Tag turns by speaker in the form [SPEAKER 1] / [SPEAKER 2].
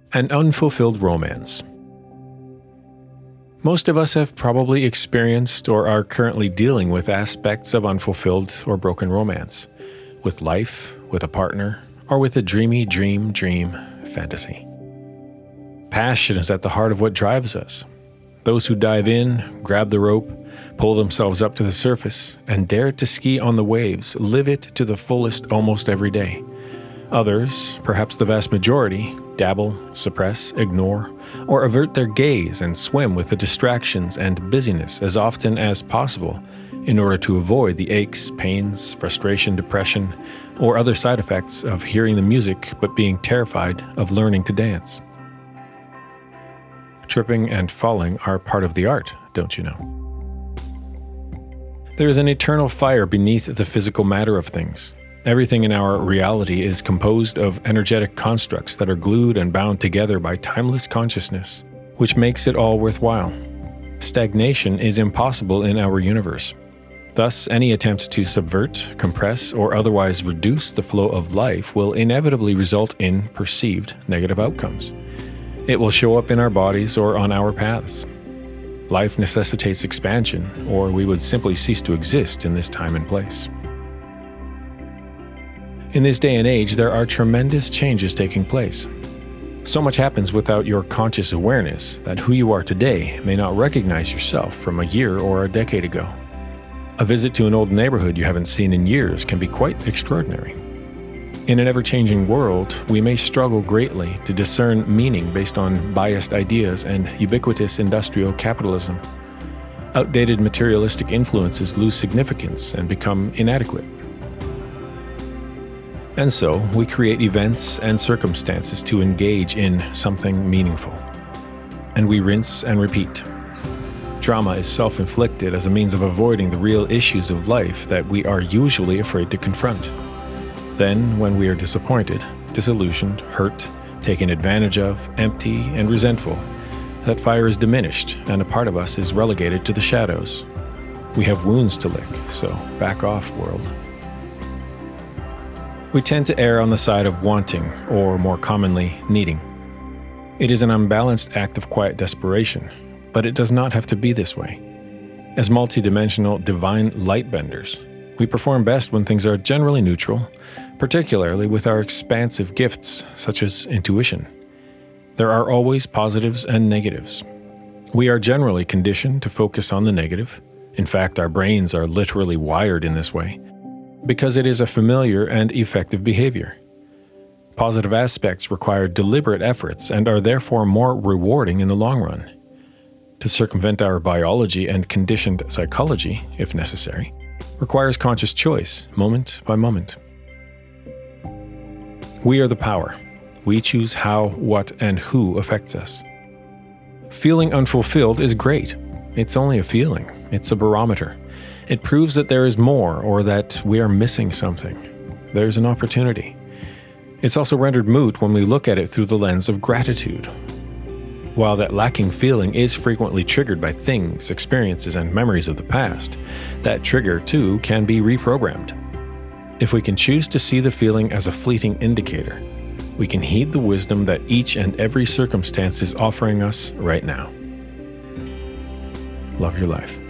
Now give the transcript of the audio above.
[SPEAKER 1] An unfulfilled romance. Most of us have probably experienced or are currently dealing with aspects of unfulfilled or broken romance, with life, with a partner, or with a dreamy dream fantasy. Passion is at the heart of what drives us. Those who dive in, grab the rope, pull themselves up to the surface, and dare to ski on the waves live it to the fullest almost every day. Others, perhaps the vast majority, dabble, suppress, ignore, or avert their gaze and swim with the distractions and busyness as often as possible in order to avoid the aches, pains, frustration, depression, or other side effects of hearing the music but being terrified of learning to dance. Tripping and falling are part of the art, don't you know? There is an eternal fire beneath the physical matter of things. Everything in our reality is composed of energetic constructs that are glued and bound together by timeless consciousness, which makes it all worthwhile. Stagnation is impossible in our universe. Thus, any attempt to subvert, compress, or otherwise reduce the flow of life will inevitably result in perceived negative outcomes. It will show up in our bodies or on our paths. Life necessitates expansion, or we would simply cease to exist in this time and place. In this day and age, there are tremendous changes taking place. So much happens without your conscious awareness that who you are today may not recognize yourself from a year or a decade ago. A visit to an old neighborhood you haven't seen in years can be quite extraordinary. In an ever-changing world, we may struggle greatly to discern meaning based on biased ideas and ubiquitous industrial capitalism. Outdated materialistic influences lose significance and become inadequate. And so, we create events and circumstances to engage in something meaningful. And we rinse and repeat. Drama is self-inflicted as a means of avoiding the real issues of life that we are usually afraid to confront. Then, when we are disappointed, disillusioned, hurt, taken advantage of, empty, and resentful, that fire is diminished and a part of us is relegated to the shadows. We have wounds to lick, so back off, world. We tend to err on the side of wanting, or more commonly, needing. It is an unbalanced act of quiet desperation, but it does not have to be this way. As multidimensional divine lightbenders, we perform best when things are generally neutral, particularly with our expansive gifts, such as intuition. There are always positives and negatives. We are generally conditioned to focus on the negative. In fact, our brains are literally wired in this way, because it is a familiar and effective behavior. Positive aspects require deliberate efforts and are therefore more rewarding in the long run. To circumvent our biology and conditioned psychology, if necessary, requires conscious choice, moment by moment. We are the power. We choose how, what, and who affects us. Feeling unfulfilled is great. It's only a feeling. It's a barometer. It proves that there is more or that we are missing something. There's an opportunity. It's also rendered moot when we look at it through the lens of gratitude. While that lacking feeling is frequently triggered by things, experiences, and memories of the past, that trigger, too, can be reprogrammed. If we can choose to see the feeling as a fleeting indicator, we can heed the wisdom that each and every circumstance is offering us right now. Love your life.